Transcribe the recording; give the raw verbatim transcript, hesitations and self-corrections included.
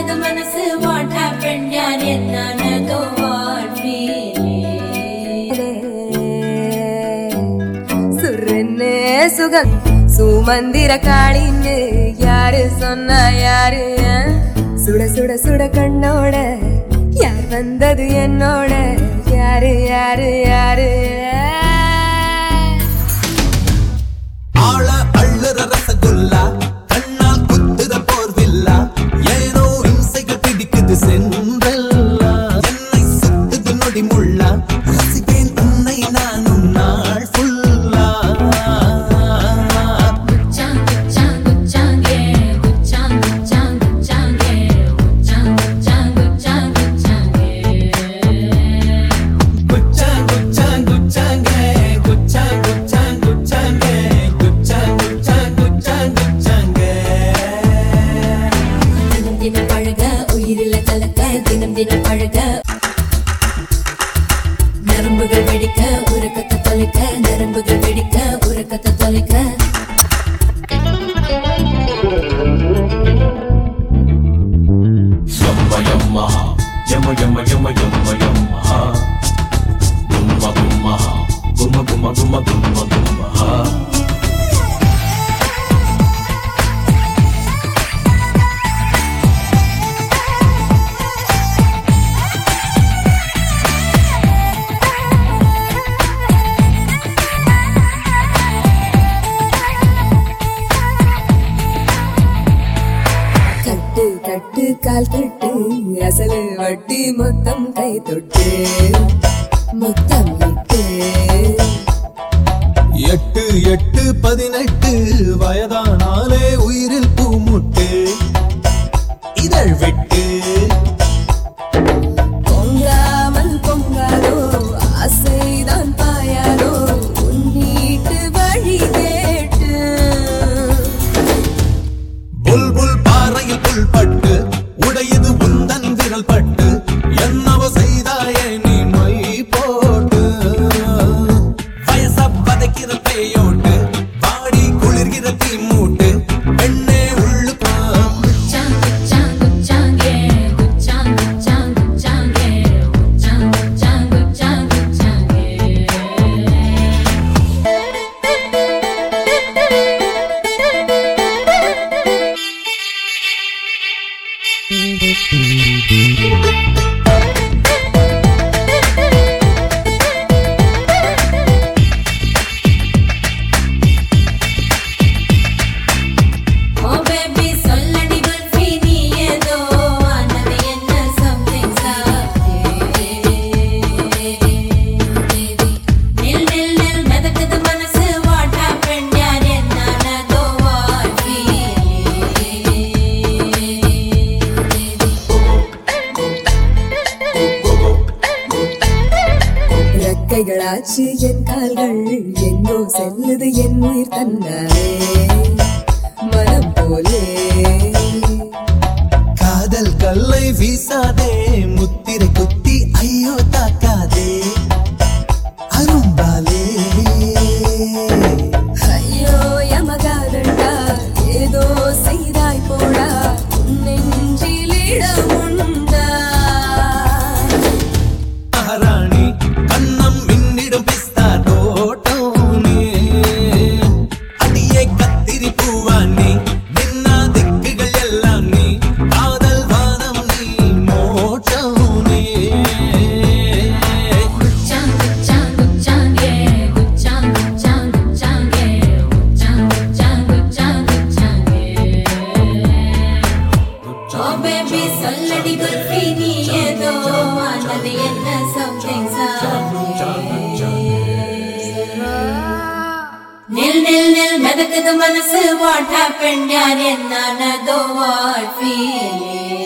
மிதக்குது மனசு what happened யார் என்னன்னதோ what feeling சுரன்னே சுகம் சுமந்திர காளின்னு யாரு சொன்னா யாரு சுட சுட சுட கண்ணோட யார் வந்தது என்னோட யாரு யாரு யாரு ஆள அள்ளுற ரசகுல்லா கண்ணால் குத்துற போர்வில்லா ஏனோ இம்சைகள் பிடிக்குது சென்றல்லா என்னை சுத்துது நொடி முள்ளா ரசிப்பேன் உன்னை நானும் நாள் ஃபுல்லா குச்சாங் குச்சாங் குச்சாங் ஏ குச்சாங் குச்சாங் குச்சாங் ஏ குச்சாங் குச்சாங் குச்சாங் குச்சாங் ஏ குச்சாங் குச்சாங் குச்சாங் ஏ குச்சாங் குச்சாங் குச்சாங் ஏ குச்சாங் குச்சாங் குச்சாங் குச்சாங் ஏ தினம் தினம் பழக உயிரில கலக்க தினம் தினம் பழக நரம்புகள் வெடிக்க உறக்கத்தை தொலைக்க நரம்புகள் வெடிக்க உறக்கத்தை தொலைக்க Yamma yamma yamma yamma yamma yamma yamma ha gumma gumma ha gumma gumma gumma gumma gumma ha கட்டு கட்டு கால் கட்டு அசலு வட்டி மொத்தம் கை தொட்டு மொத்தம் இட்டு எட்டு எட்டு பதினெட்டு வயதானாலே உயிரில் பூமுட்டு இதழ் விட்டு பொங்காமல் பொங்காதோ ஆசைதான் பாயாதோ உன் வீட்டு வழி கேட்டு புல் புல் பாறையில் புல் பட்டு உடையது உந்தன் விரல் பட்டு என்னவோ செய்தாயே நீ மை போட்டு வயச பதைக்கிற பேயோட்டு பாடி குளிர்கிற தீ மூட்டு பெண்ணே உள்ளுக்கு குச்சாங் குச்சாங் குச்சாங் ஏ குச்சாங் குச்சாங் குச்சாங் ஏ குச்சாங் குச்சாங் குச்சாங் குச்சாங் ஏ Oh baby சொல்லடி குல்ஃபி நீ ஏதோ ஆனது என்ன something நில் நில் நில் மிதக்குது மனசு what happened யார் என்னன்னதோ what feeling ரெக்கைகளாச்சு என் கால்கள் எங்கோ செல்லுது என் உயிர் தன்னாலே மனம் போலே காதல் கல்லை வீசாதே முத்திரை குத்தி ஐயோ தாக்காதே அரும்பாலே ஐயோ யமகாதண்டா ஏதோ செய்தாய் போடா உன் நெஞ்சில் இடமுண்டா மகாராணி கண்ணம் மின்னிடும் பிஸ்தா தோட்டோனே அடியே கத்திரி பூவானே நின்னா திக்குகள் எல்லாம் நீ காதல் வானம் நீ மோட்டோனே குச்சாங் குச்சாங் குச்சாங் ஏ குச்சாங் குச்சாங் குச்சாங் ஏ குச்சாங் குச்சாங் குச்சாங் குச்சாங் ஏ ஓ பேபி சொல்லடி குல்ஃபி நீ ஏதோ ஆனது என்ன something நில் நில் நில் மிதக்குது மனசு what happened யார் என்னன்னதோ what feeling